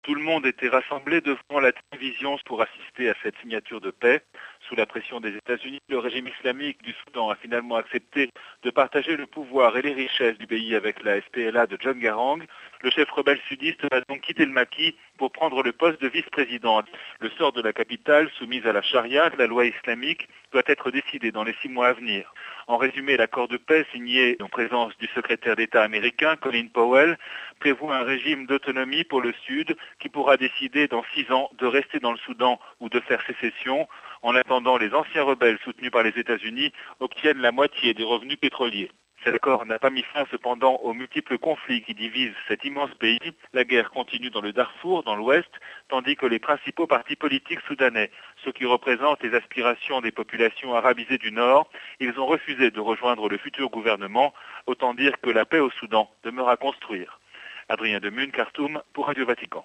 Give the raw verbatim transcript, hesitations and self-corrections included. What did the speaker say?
Tout le monde était rassemblé devant la télévision pour assister à cette signature de paix. Sous la pression des États-Unis, le régime islamique du Soudan a finalement accepté de partager le pouvoir et les richesses du pays avec la S P L A de John Garang. Le chef rebelle sudiste va donc quitter le maquis pour prendre le poste de vice-président. Le sort de la capitale, soumise à la charia, la loi islamique, doit être décidé dans les six mois à venir. En résumé, l'accord de paix signé en présence du secrétaire d'État américain, Colin Powell, prévoit un régime d'autonomie pour le Sud qui pourra décider dans six ans de rester dans le Soudan ou de faire sécession. En attendant, les anciens rebelles soutenus par les États-Unis obtiennent la moitié des revenus pétroliers. Cet accord n'a pas mis fin cependant aux multiples conflits qui divisent cet immense pays. La guerre continue dans le Darfour, dans l'ouest, tandis que les principaux partis politiques soudanais, ceux qui représentent les aspirations des populations arabisées du Nord, ils ont refusé de rejoindre le futur gouvernement. Autant dire que la paix au Soudan demeure à construire. Adrien Demun, Khartoum, pour Radio Vatican.